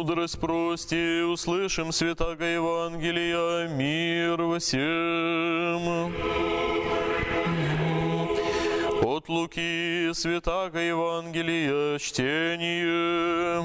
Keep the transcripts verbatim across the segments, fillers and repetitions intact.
мудрость прости, услышим святаго Евангелия, мир во всем. От Луки святаго Евангелия чтение.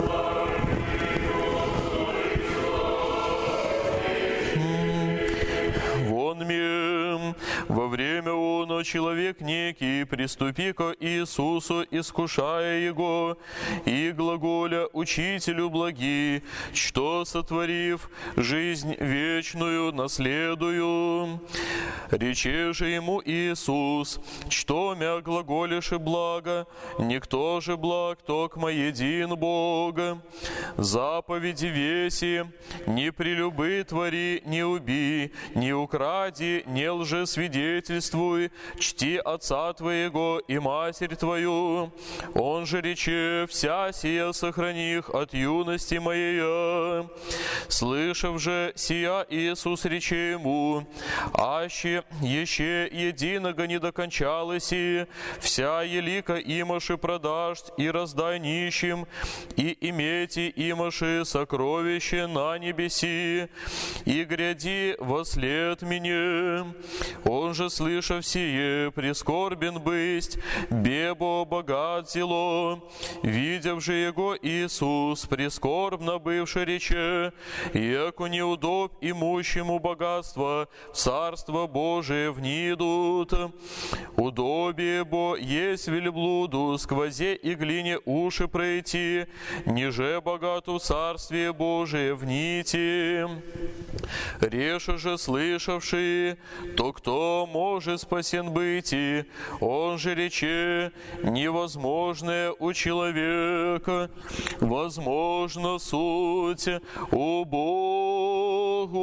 Вонме во время оно человек некий, приступи ко Иисусу, искушая Его, и глаголя учителю благи, что, сотворив жизнь вечную, наследую. Рече же ему Иисус, что мя глаголишь и благо, никто же благ, токмо един Бог. Заповеди веси, не прелюбы твори, не убий, не укради, не лжесвидетельствуй, чти отца твоего и матерь твою. Он же рече, вся сия сохраних от юности моей. Слышав же сия, Иисус рече ему, аще еще единого не докончалось, и вся елика имаши продашь и раздай нищим, и имейте имаши сокровище на небеси, и гряди вослед мне. Он же, слышав сие, прискорбен бысть, бебо богат зело. Видев же его Иисус, прискорбно бывший рече, яко неудоб имущему богатство в Царство Божие внидут. Удобие бо есть вельблуду, сквозе и глине уши пройти, ниже богату в Царствие Божие внити. Реша же слышавший, то кто может спасен быть, и он же рече, невозможное у человека, возможно суть у Бога.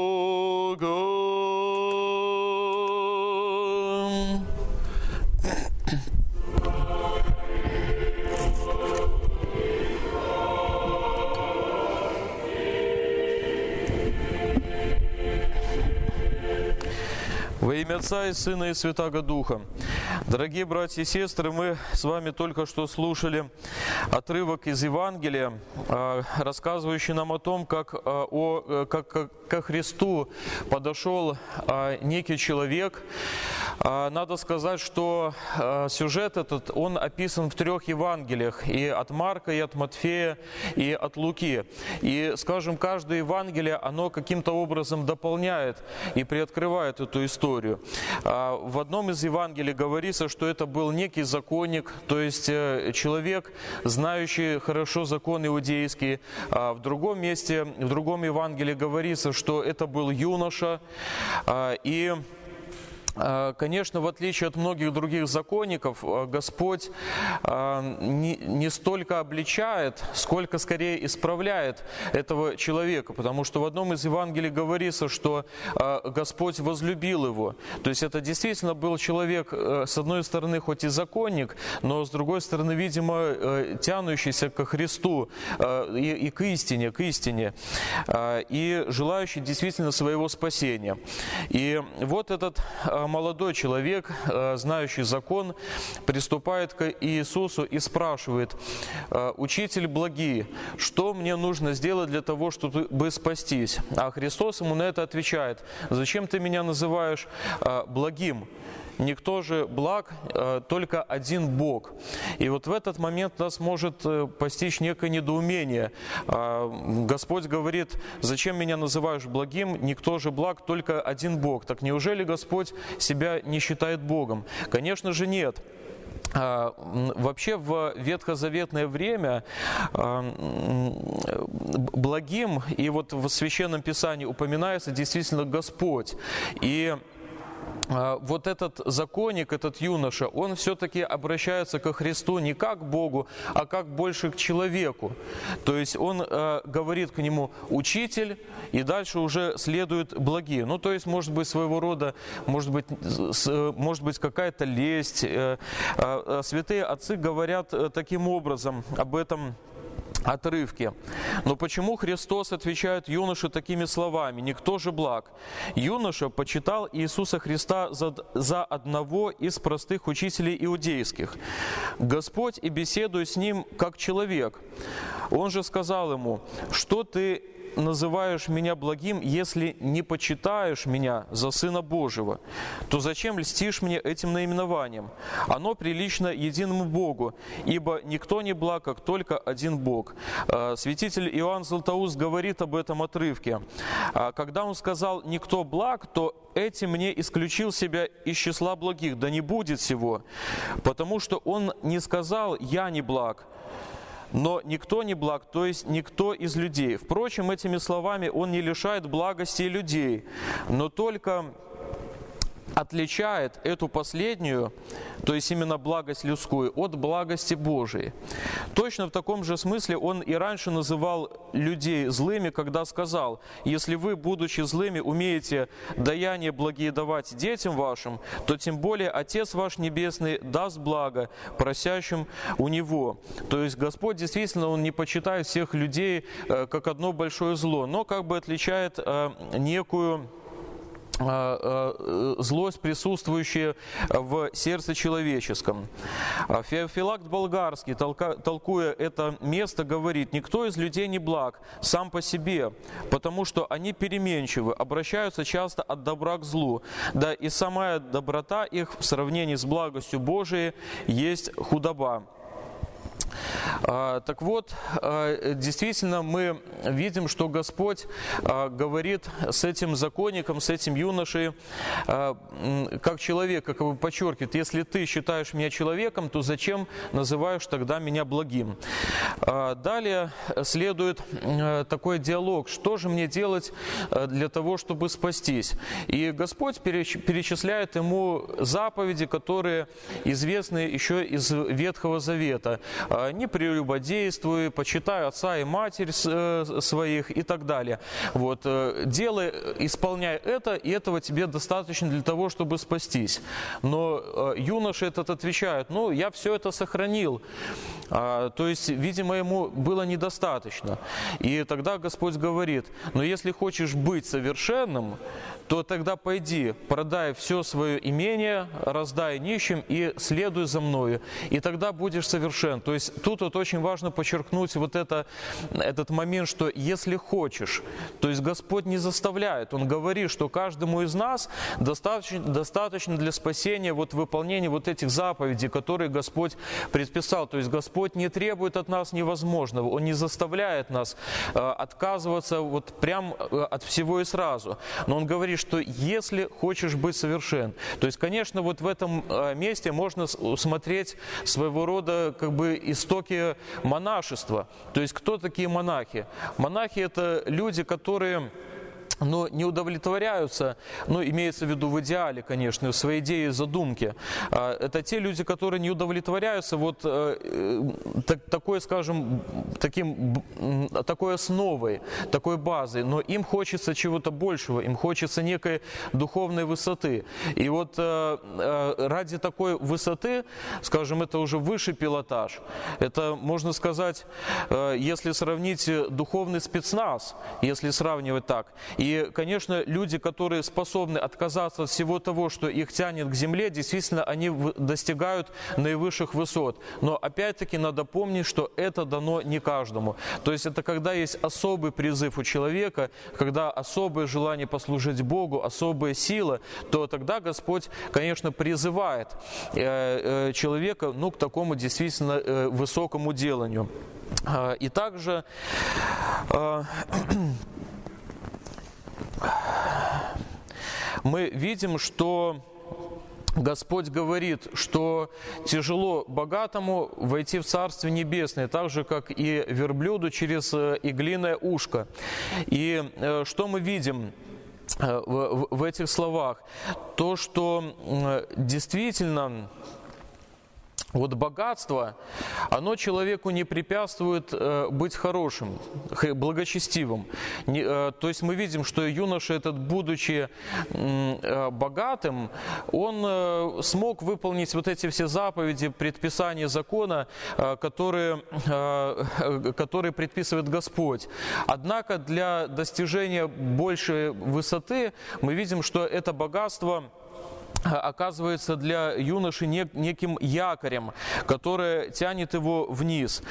Во имя Отца и Сына и Святаго Духа. Дорогие братья и сестры, мы с вами только что слушали отрывок из Евангелия, рассказывающий нам о том, как, о, как, как ко Христу подошел некий человек. Надо сказать, что сюжет этот, он описан в трех Евангелиях, и от Марка, и от Матфея, и от Луки. И, скажем, каждое Евангелие, оно каким-то образом дополняет и приоткрывает эту историю. В одном из Евангелий говорится, что это был некий законник, то есть человек, знающий хорошо закон иудейский. В другом месте, в другом Евангелии говорится, что это был юноша, и конечно, в отличие от многих других законников, Господь не столько обличает, сколько скорее исправляет этого человека, потому что в одном из Евангелий говорится, что Господь возлюбил его. То есть это действительно был человек, с одной стороны, хоть и законник, но с другой стороны, видимо, тянущийся ко Христу и, и к истине, к истине, и желающий действительно своего спасения. И вот этот молодой человек, знающий закон, приступает к Иисусу и спрашивает: «Учитель благий, что мне нужно сделать для того, чтобы спастись?» А Христос ему на это отвечает: «Зачем ты меня называешь благим? Никто же благ, только один Бог». И вот в этот момент нас может постичь некое недоумение. Господь говорит: «Зачем меня называешь благим? Никто же благ, только один Бог». Так неужели Господь себя не считает Богом? Конечно же нет. Вообще в ветхозаветное время благим, и вот в Священном Писании упоминается действительно Господь. И вот этот законник, этот юноша, он все-таки обращается ко Христу не как к Богу, а как больше к человеку. То есть он э, говорит к нему: «Учитель», и дальше уже следует благие. Ну, то есть, может быть, своего рода, может быть, с, может быть какая-то лесть. Э, э, святые отцы говорят таким образом об этом отрывке. Но почему Христос отвечает юноше такими словами? «Никто же благ». Юноша почитал Иисуса Христа за, за одного из простых учителей иудейских. Господь и беседуя с ним как человек. Он же сказал ему: «Что ты называешь меня благим, если не почитаешь меня за Сына Божьего, то зачем льстишь мне этим наименованием? Оно прилично единому Богу, ибо никто не благ, как только один Бог». Святитель Иоанн Златоуст говорит об этом отрывке. Когда он сказал «никто благ», то этим мне исключил себя из числа благих, да не будет сего, потому что он не сказал «я не благ», но никто не благ, то есть никто из людей. Впрочем, этими словами он не лишает благости людей, но только отличает эту последнюю, то есть именно благость людскую, от благости Божией. Точно в таком же смысле он и раньше называл людей злыми, когда сказал: «Если вы, будучи злыми, умеете даяние благие давать детям вашим, то тем более Отец ваш Небесный даст благо просящим у Него». То есть Господь действительно, Он не почитает всех людей как одно большое зло, но как бы отличает некую злость, присутствующая в сердце человеческом. Феофилакт Болгарский, толкуя это место, говорит: «Никто из людей не благ сам по себе, потому что они переменчивы, обращаются часто от добра к злу. Да и самая доброта их в сравнении с благостью Божией есть худоба». Так вот, действительно мы видим, что Господь говорит с этим законником, с этим юношей, как человек, как бы подчеркивает: «Если ты считаешь меня человеком, то зачем называешь тогда меня благим?» Далее следует такой диалог: что же мне делать для того, чтобы спастись? И Господь перечисляет ему заповеди, которые известны еще из Ветхого Завета. «Не прелюбодействуй, почитай отца и матерь своих» и так далее. Вот. Делай, исполняй это, и этого тебе достаточно для того, чтобы спастись. Но юноша этот отвечает: «Ну, я все это сохранил». То есть, видимо, ему было недостаточно. И тогда Господь говорит: «Но если хочешь быть совершенным, то тогда пойди, продай все свое имение, раздай нищим и следуй за мною, и тогда будешь совершен». То есть тут вот очень важно подчеркнуть вот это, этот момент, что если хочешь, то есть Господь не заставляет, Он говорит, что каждому из нас достаточно, достаточно для спасения вот выполнения вот этих заповедей, которые Господь предписал. То есть Господь не требует от нас невозможного, Он не заставляет нас э, отказываться вот прям э, от всего и сразу. Но Он говорит, что если хочешь быть совершен, то есть, конечно, вот в этом э, месте можно смотреть своего рода как бы истоки монашества. То есть, кто такие монахи? Монахи – это люди, которые но не удовлетворяются, ну, имеется в виду в идеале, конечно, в своей идее и задумке. Это те люди, которые не удовлетворяются вот так, такой, скажем, таким, такой основой, такой базой, но им хочется чего-то большего, им хочется некой духовной высоты. И вот ради такой высоты, скажем, это уже высший пилотаж. Это, можно сказать, если сравнить духовный спецназ, если сравнивать так. И, конечно, люди, которые способны отказаться от всего того, что их тянет к земле, действительно, они достигают наивысших высот. Но, опять-таки, надо помнить, что это дано не каждому. То есть, это когда есть особый призыв у человека, когда особое желание послужить Богу, особая сила, то тогда Господь, конечно, призывает человека, ну, к такому действительно высокому деланию. И также мы видим, что Господь говорит, что тяжело богатому войти в Царствие Небесное, так же, как и верблюду через иглиное ушко. И что мы видим в, в этих словах? То, что действительно Вот богатство, оно человеку не препятствует э, быть хорошим, благочестивым. Не, э, то есть мы видим, что юноша этот, будучи э, богатым, он э, смог выполнить вот эти все заповеди, предписания закона, э, которые, э, которые предписывает Господь. Однако для достижения большей высоты мы видим, что это богатство оказывается для юноши неким якорем, который тянет его вниз.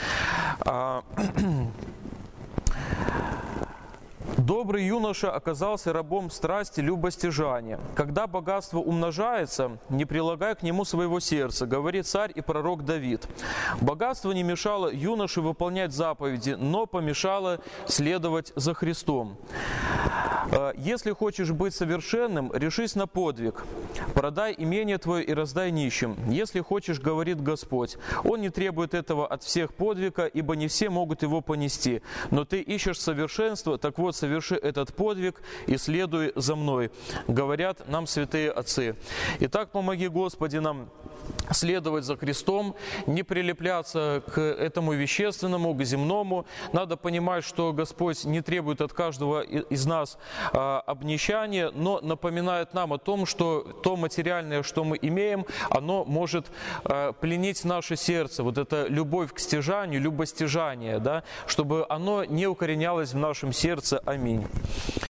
Добрый юноша оказался рабом страсти, любостяжания. Когда богатство умножается, не прилагай к нему своего сердца, говорит царь и пророк Давид. Богатство не мешало юноше выполнять заповеди, но помешало следовать за Христом. Если хочешь быть совершенным, решись на подвиг. Продай имение твое и раздай нищим. Если хочешь, говорит Господь, Он не требует этого от всех подвига, ибо не все могут его понести. Но ты ищешь совершенство, так вот, соверши этот подвиг и следуй за мной, говорят нам святые отцы. Итак, помоги, Господи, нам следовать за Христом, не прилепляться к этому вещественному, к земному. Надо понимать, что Господь не требует от каждого из нас обнищания, но напоминает нам о том, что то материальное, что мы имеем, оно может пленить наше сердце. Вот эта любовь к стяжанию, любостяжание, да, чтобы оно не укоренялось в нашем сердце. Аминь.